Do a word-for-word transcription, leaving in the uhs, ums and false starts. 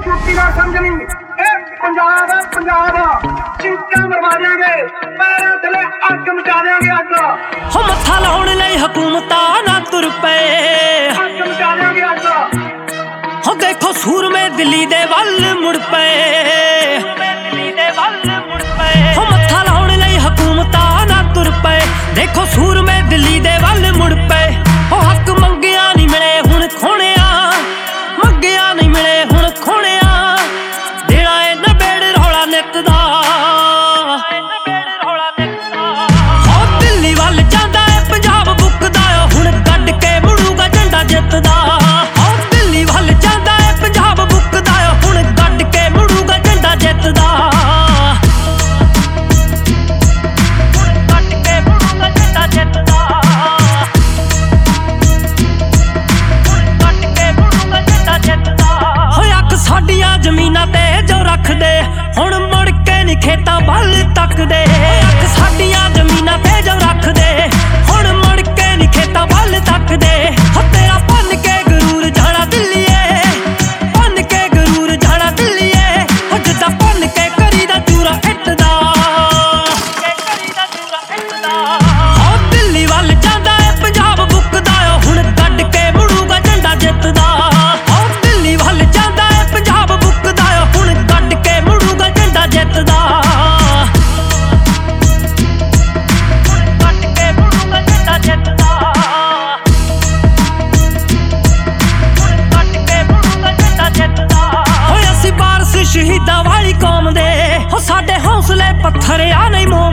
ਛੁੱਟੀ ਨਾ ਸਮਝਣੀ, ਇਹ ਪੰਜਾਬ ਹੈ ਪੰਜਾਬ। ਚੀਕਾਂ ਮਰਵਾ ਦਿਆਂਗੇ, ਪੈਰਾਂ ਥੱਲੇ ਅੱਗ ਮਚਾ ਦਿਆਂਗੇ ਅੱਗ। ਹੋ ਮੱਥਾ ਲਾਉਣ ਲਈ ਹਕੂਮਤਾਂ ਨਾ ਤੁਰ ਪਏ, ਅੱਗ ਮਚਾ ਦਿਆਂਗੇ ਅੱਗ। ਹੋ ਦੇਖੋ ਸੂਰਮੇ ਦਿੱਲੀ ਦੇ ਵੱਲ ਮੁੜ ਪਏ, ਹੋ ਮੱਥਾ ਲਾਉਣ ਲਈ ਹਕੂਮਤਾਂ ਨਾ ਤੁਰ ਪਏ। ਦੇਖੋ ਸੂਰਮੇ ਦਿੱਲੀ ਦੇ ਵੱਲ ਮੁੜ ਪਏ। ਉਹ ਹੱਕ ਮੰਗਿਆ ਨਹੀਂ ਮਿਲੇ ਹੁਣ ਖੋਣਿਆ, ਮੰਗਿਆ ਨਹੀਂ ਮਿਲੇ ਹੁਣ ਖੋਣਿਆ। ਦੇਣਾ ਏ ਨਬੇੜ ਰੌਲਾ ਨਿੱਤ ਦਾ, ਹੋ ਦਿੱਲੀ ਵੱਲ ਜਾਂਦਾ ਏ ਪੰਜਾਬ ਬੁੱਕਦਾ ਹੁਣ ਕੱਢ ਕੇ ਮੁੜੂਗਾ ਝੰਡਾ ਜਿੱਤਦਾ। ਹੋ ਦਿੱਲੀ ਵੱਲ ਜਾਂਦਾ ਏ ਪੰਜਾਬ ਬੁੱਕਦਾ ਹੁਣ ਕੱਢ ਕੇ ਮੁੜੂਗਾ ਝੰਡਾ ਜਿੱਤਦਾ। ਸਾਡੀਆਂ ਜ਼ਮੀਨਾਂ ਤੇ ਜੋ ਰੱਖਦੇ ਹੁਣ ਮੁੜ ਕੇ ਨੀ ਖੇਤਾਂ ਵੱਲ ਤੱਕਦੇ। ਸਾਡੀਆਂ ਜ਼ਮੀਨਾਂ ਤੇ ਜੋ ਰੱਖਦੇ ਹੁਣ ਮੁੜ ਕੇ ਨੀ ਖੇਤਾਂ ਵੱਲ ਤੱਕਦੇ। ਹੋ ਤੇਰਾ ਭੰਨ ਕੇ ਗਰੂਰ ਜਾਣਾ ਦਿੱਲੀਏ, ਭੰਨ ਕੇ ਗਰੂਰ ਜਾਣਾ ਦਿੱਲੀਏ। ਹੋ ਜਿੱਦਾਂ ਭੰਨ ਕੇ ਕਰੀ ਦਾ ਚੂਰਾ ਇੱਟ ਦਾ, ਹੋ ਦਿੱਲੀ ਵੱਲ ਜਾਂਦਾ ਏ ਪੰਜਾਬ ਬੁੱਕਦਾ ਹੁਣ ਕੱਢ ਕੇ ਮੁੜੂਗਾ ਝੰਡਾ ਜਿੱਤਦਾ। ਹੋ ਦਿੱਲੀ ਵੱਲ ਜਾਂਦਾ ਪੰਜਾਬ ਬੁੱਕਦਾ ਹੁਣ ਕੱਢ ਕੇ ਮੁੜੂਗਾ ਝੰਡਾ ਜਿੱਤਦਾ। ਕੱਢ ਕੇ ਮੁੜੂਗਾ ਝੰਡਾ ਜਿੱਤਦਾ, ਕੱਢ ਕੇ ਮੁੜੂਗਾ ਝੰਡਾ ਜਿੱਤਦਾ। ਹੋਏ ਅਸੀਂ ਵਾਰਸ ਸ਼ਹੀਦਾਂ ਵਾਲੀ ਕੌਮ ਦੇ, ਹੋ ਸਾਡੇ ਹੌਸਲੇ ਪੱਥਰ ਆ ਨਹੀਂ ਮੋਮ